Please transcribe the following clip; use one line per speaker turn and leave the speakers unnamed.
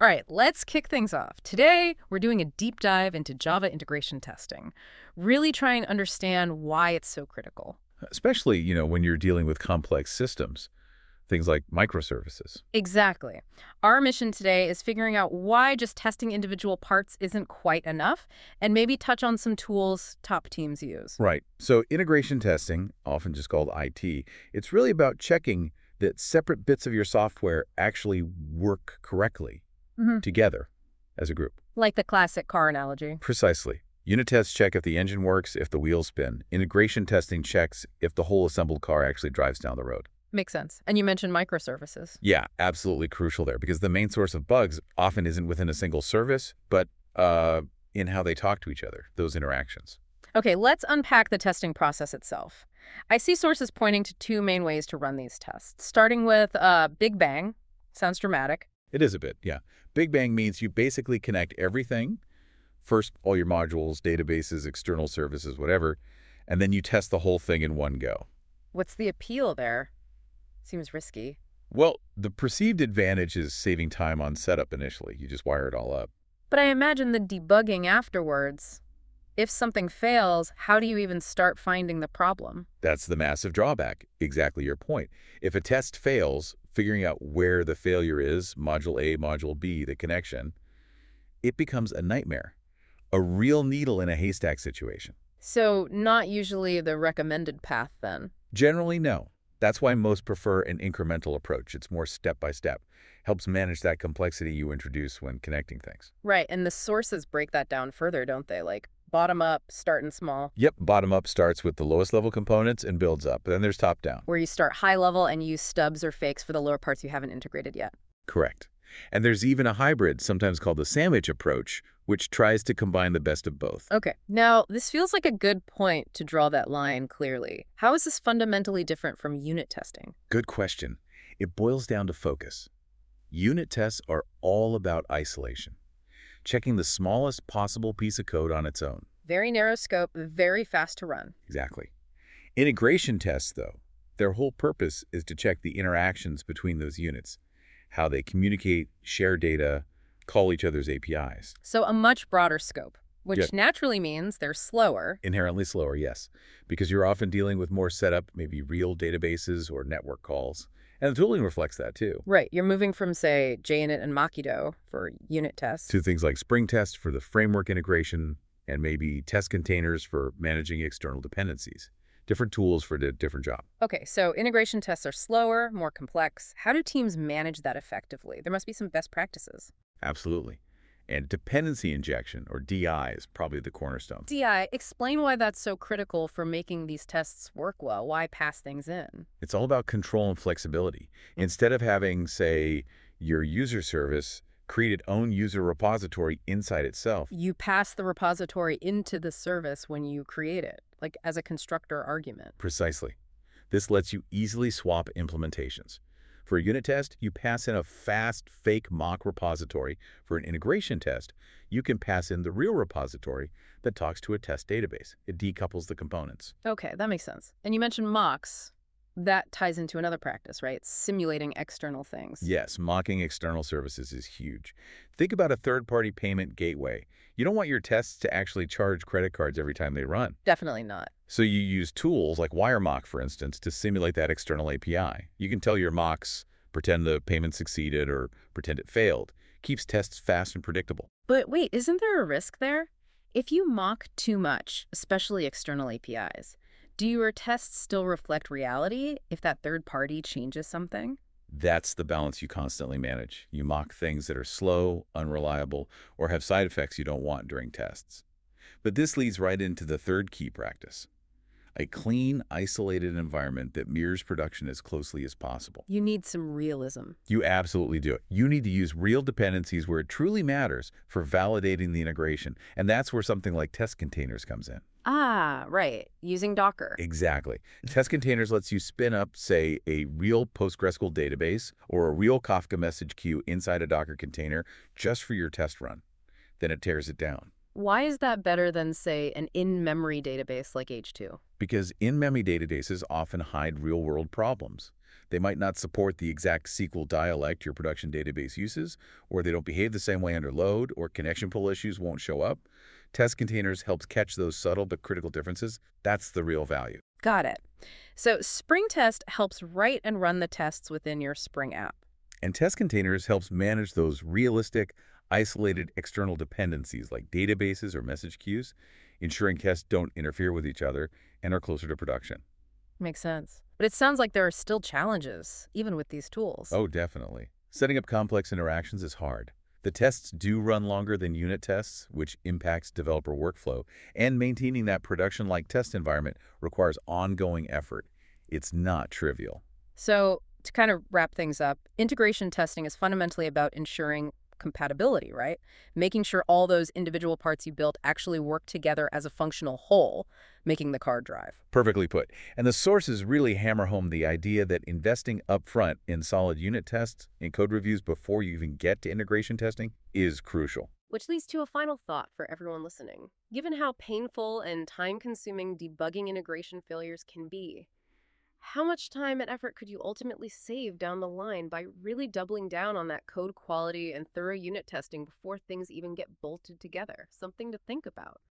All right, let's kick things off. Today, we're doing a deep dive into Java integration testing, really trying to understand why it's so critical.
Especially, when you're dealing with complex systems, things like microservices.
Exactly. Our mission today is figuring out why just testing individual parts isn't quite enough, and maybe touch on some tools top teams use.
Right. So integration testing, often just called IT, it's really about checking that separate bits of your software actually work correctly together as a group.
Like the classic car analogy.
Precisely. Unit tests check if the engine works, if the wheels spin. Integration testing checks if the whole assembled car actually drives down the road.
Makes sense. And you mentioned microservices.
Yeah, absolutely crucial there, because the main source of bugs often isn't within a single service, but in how they talk to each other, those interactions.
Okay, let's unpack the testing process itself. I see sources pointing to two main ways to run these tests, starting with Big Bang. Sounds dramatic.
It is a bit, yeah. Big Bang means you basically connect everything, first all your modules, databases, external services, whatever, and then you test the whole thing in one go.
What's the appeal there? Seems risky.
Well, the perceived advantage is saving time on setup initially. You just wire it all up.
But I imagine the debugging afterwards. If something fails, how do you even start finding the problem?
That's the massive drawback. Exactly your point. If a test fails, figuring out where the failure is, module A, module B, the connection, it becomes a nightmare. A real needle in a haystack situation.
So not usually the recommended path then.
Generally, no. That's why most prefer an incremental approach. It's more step-by-step. Helps manage that complexity you introduce when connecting things.
Right, and the sources break that down further, don't they? Like bottom up, starting small.
Yep, bottom-up starts with the lowest level components and builds up. Then there's top-down.
Where you start high level and use stubs or fakes for the lower parts you haven't integrated yet.
Correct. And there's even a hybrid, sometimes called the sandwich approach, which tries to combine the best of both.
Okay, now this feels like a good point to draw that line clearly. How is this fundamentally different from unit testing?
Good question. It boils down to focus. Unit tests are all about isolation, checking the smallest possible piece of code on its own.
Very narrow scope, very fast to run.
Exactly. Integration tests, though, their whole purpose is to check the interactions between those units, how they communicate, share data, call each other's APIs.
So a much broader scope, which
Yeah.
naturally means they're slower.
Inherently slower, yes, because you're often dealing with more setup, maybe real databases or network calls. And the tooling reflects that, too.
Right, you're moving from, say, JUnit and Mockito for unit tests.
To things like Spring Test for the framework integration, and maybe test containers for managing external dependencies. Different tools for the different job.
Okay, so integration tests are slower, more complex. How do teams manage that effectively? There must be some best practices.
Absolutely. And dependency injection, or DI, is probably the cornerstone.
DI, explain why that's so critical for making these tests work well. Why pass things in?
It's all about control and flexibility. Instead of having, say, your user service create its own user repository inside itself.
You pass the repository into the service when you create it, like as a constructor argument.
Precisely. This lets you easily swap implementations. For a unit test, you pass in a fast, fake mock repository. For an integration test, you can pass in the real repository that talks to a test database. It decouples the components.
Okay, that makes sense. And you mentioned mocks. That ties into another practice, right? Simulating external things.
Yes, mocking external services is huge. Think about a third-party payment gateway. You don't want your tests to actually charge credit cards every time they run.
Definitely not.
So you use tools like WireMock, for instance, to simulate that external API. You can tell your mocks, pretend the payment succeeded or pretend it failed. Keeps tests fast and predictable.
But wait, isn't there a risk there? If you mock too much, especially external APIs, do your tests still reflect reality if that third party changes something?
That's the balance you constantly manage. You mock things that are slow, unreliable, or have side effects you don't want during tests. But this leads right into the third key practice. A clean, isolated environment that mirrors production as closely as possible.
You need some realism.
You absolutely do it. You need to use real dependencies where it truly matters for validating the integration. And that's where something like test containers comes in.
Ah, right. Using Docker.
Exactly. Test containers lets you spin up, say, a real PostgreSQL database or a real Kafka message queue inside a Docker container just for your test run. Then it tears it down.
Why is that better than, say, an in-memory database like H2?
Because in-memory databases often hide real-world problems. They might not support the exact SQL dialect your production database uses, or they don't behave the same way under load, or connection pull issues won't show up. Test containers helps catch those subtle but critical differences. That's the real value.
Got it. So Spring Test helps write and run the tests within your Spring app.
And test containers helps manage those realistic, isolated external dependencies like databases or message queues, ensuring tests don't interfere with each other and are closer to production.
Makes sense. But it sounds like there are still challenges, even with these tools.
Oh, definitely. Setting up complex interactions is hard. The tests do run longer than unit tests, which impacts developer workflow, and maintaining that production-like test environment requires ongoing effort. It's not trivial.
So, to kind of wrap things up, integration testing is fundamentally about ensuring compatibility, right? Making sure all those individual parts you built actually work together as a functional whole, making the car drive.
Perfectly put. And the sources really hammer home the idea that investing upfront in solid unit tests and code reviews before you even get to integration testing is crucial.
Which leads to a final thought for everyone listening. Given how painful and time-consuming debugging integration failures can be, how much time and effort could you ultimately save down the line by really doubling down on that code quality and thorough unit testing before things even get bolted together? Something to think about.